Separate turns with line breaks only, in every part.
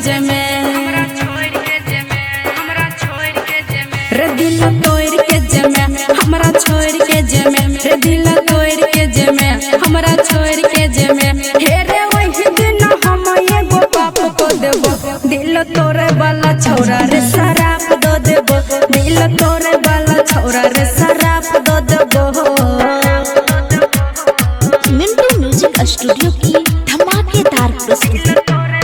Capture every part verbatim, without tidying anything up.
जमे रे दिल तोड़ के जमे हमरा छोड़ के जमे रे दिल तोड़ के जमे हमरा छोड़ के जमे हे रे वही दिन हम एगो बाप को देबो दिल तोरे वाला छोरा रे शराप दो देबो दिल तोरे वाला छोरा रे शराप दो देबो।
मिंटू म्यूजिक स्टूडियो की धमाकेदार प्रस्तुति।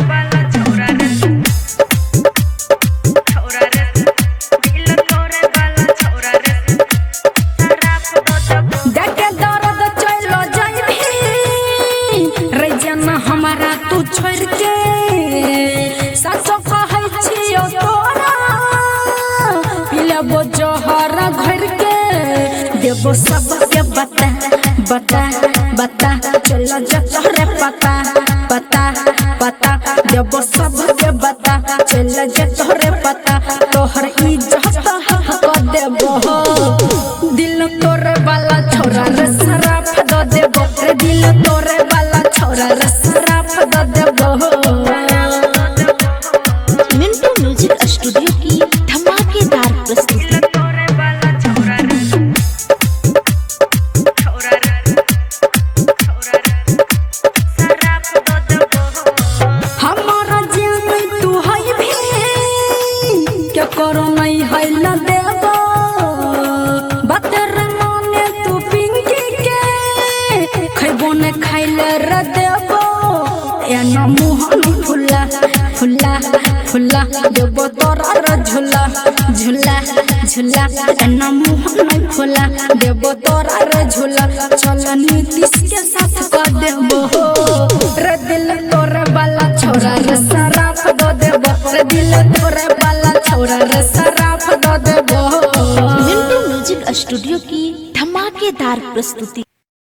हमारा तू छोड़ के सच कहै छियो तोरा पिलबो जहर घर के देबो सबके बता बता बता चलो जतरे पता पता पता देबो सबके बता चलो जतरे पता तोहर इज्जत क देबो दिल तोरे वाला छोरा रे शराफ दो देबो रे दिल तोरे वाला छोरा रे शराफ दो देबो।
मिंटू म्यूजिक स्टूडियो की धमाकेदार प्रस्तुति।
हमारा जान तू है भी क्या करो नहीं है न देबो बतर माने तू पिंकी के खैबो न खाइले रे देबो या न मुंह न फुला फुला फुला देबो तोरा रे झूला झूला झूला न मुंह न फुला देबो तोरा रे झूला चल नीतीश के साथ कर देबो रे दिल तोरे वाला छोरा रे शराफ दो देबो रे दिल तोरे वाला छोरा रे शराफ दो देबो।
मिंटू म्यूजिक स्टूडियो की धमाकेदार प्रस्तुति।